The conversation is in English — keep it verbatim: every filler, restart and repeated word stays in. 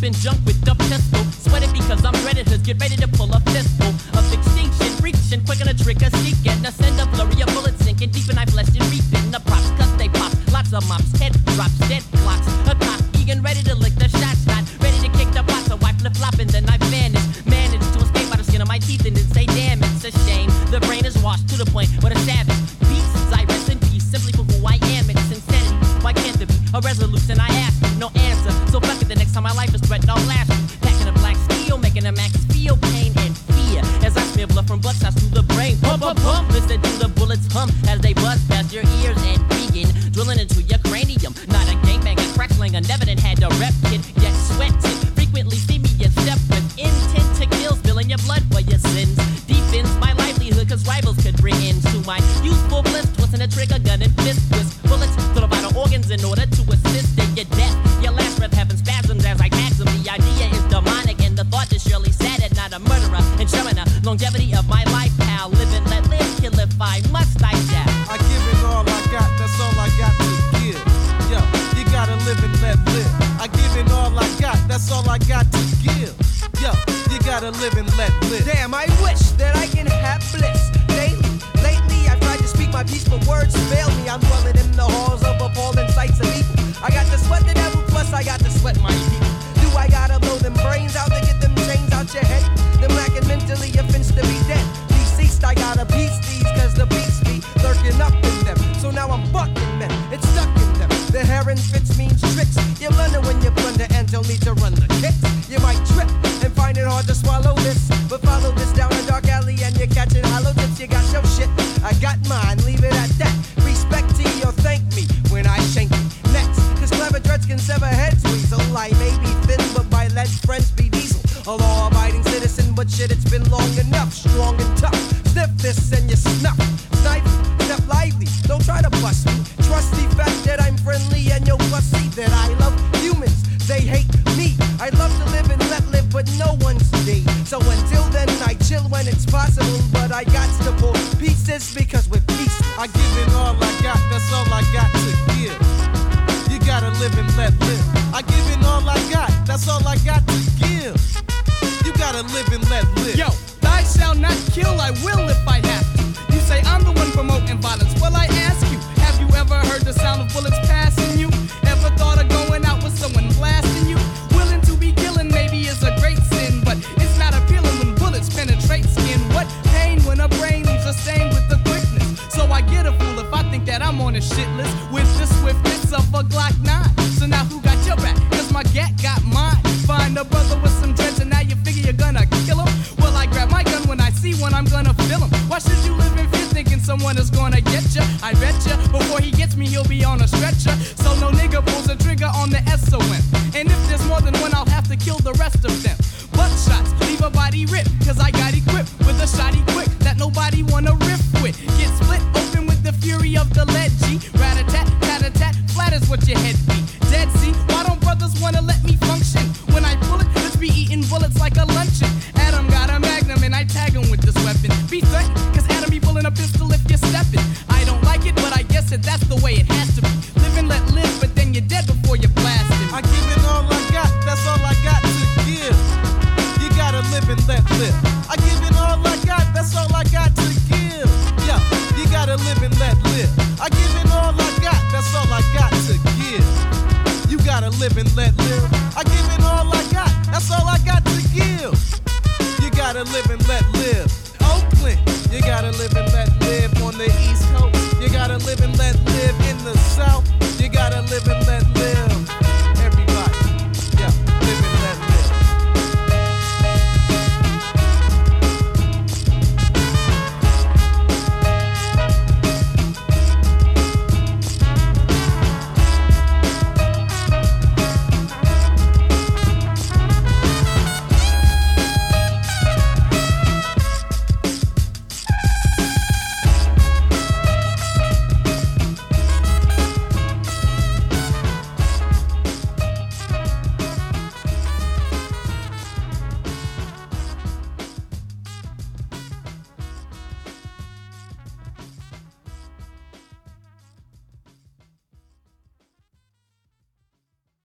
popping junk with the pistol. Sweating because I'm dreaded hoods, get ready to pull a fistful of extinction, reaching quick on a trigger, seeking a send a flurry of bullets sinking deep in I flesh and reaping the props, cause they pop. Lots of mops, head drops, dead clocks. A cock, eager, ready to lick the shots, not ready to kick the box. So I flip flop and then I vanish. Managed to escape by the skin of my teeth and then say, damn, it's a shame. The brain is washed to the point where the savage beats. I rest in peace simply for who I am. It's insanity. Why can't there be a resolution? I ask you, no answer. So fuck it, the next time my life is threatened, I'll last you. Packing a black steel, making a max feel pain and fear as I smear blood from blood shots through the brain. Pump, pump, pump. Listen to the bullets hum as they buzz past your ears and begin drilling into your cranium. Not a gangbanger, crack slinger, never done had a rep kid, yet sweated. Frequently see me in step with intent to kill, spilling your blood for your sins. Defends my livelihood, cause rivals could bring into my youthful bliss, twisting a trigger, gun and fist twist. Bullets to the vital organs in order to assist in your death. Your last breath having spasms as I tax them. The idea is demonic and the thought is surely sad and not a murderer. Ensuring the longevity of my life, pal. Live and let live, kill if I must, I shall. I give it all I got, that's all I got to give. Yo, you gotta live and let live. I give it all I got, that's all I got to give. Yo, you gotta live and let live. Damn, I wish that I can have bliss daily. Lately, I've tried to speak my peace, but words fail me. I'm dwelling in the halls of appalling sights of evil. I got to sweat the devil, plus I got to sweat my people. Do I gotta blow them brains out to get them chains out your head? Them lacking mentally, you're finna to be dead. Deceased, I gotta piece these, cause the beats be lurking up in them. So now I'm fucking them, it's stuck in them. The heron fits means tricks. You blunder when you blunder and don't need to run the kicks. You might trip and find it hard to swallow this, but follow this down a dark alley and you're catching hollow tips. You got your shit, I got mine, leave it at that. Respect to you, thank me when I shank you next. Cause clever dreads can sever heads, weasel. I may be thin, but my lead friends be diesel. A law-abiding citizen, but shit, it's been long enough. Strong and tough, sniff this and you snuff. Snipe, step lively, don't try to bust me. Trust the fact that I'm friendly and you'll see that I love humans, they hate me. I love to live and let live, but no one's me. So until then, I chill when it's possible, but I got to pull pieces because we're peace. I give it all I got, that's all I got to give. You gotta live and let live. I give it all I got, that's all I got to give. You gotta live and let live. Yo, I shall not kill, I will if I have to. You say I'm the one promoting violence, well I ask you, have you ever heard the sound of bullets passing you? Ever thought of going out with someone blasting you? Willing to be killing maybe is a great sin, but it's not appealing when bullets penetrate skin. What pain when a brain leaves a stain with the quickness. So I get a fool if I think that I'm on a shit list with the swiftness of a Glock nine. So now who got your back? Cause my gat got mine. Find a brother with some dreads and now you figure you're gonna kill him? Well, I grab my gun when I see one, I'm gonna fill him. Why should you live in fear thinking someone is gonna get ya? I bet ya, before he gets me, he'll be on a stretcher. So no nigga pulls a trigger on the S O M. And if there's more than one, I'll have to kill the rest of them. Buckshots, leave a body ripped, cause I got equipped with a shotty quick that nobody wanna riff with. Get split open with the fury of the lead G. Rat-a-tat, tat-a-tat, flat is what your head be. Dead see, why don't brothers wanna let me function? When I pull it, let's be eating bullets like a luncheon. Adam got a magnum and I tag him with this weapon. Be threatened, cause Adam be pulling a pistol if you're stepping. I don't like it, but I guess that that's the way it has to be. Live and let live, but then you're dead before you blast him. I give it all I got, that's all I got to give. You gotta live and let live. I give it all I got, that's all I got to give. Yeah, you gotta live and let live. I give it all I got, that's all I got to give. You gotta live and let live. I give it all I got, that's all I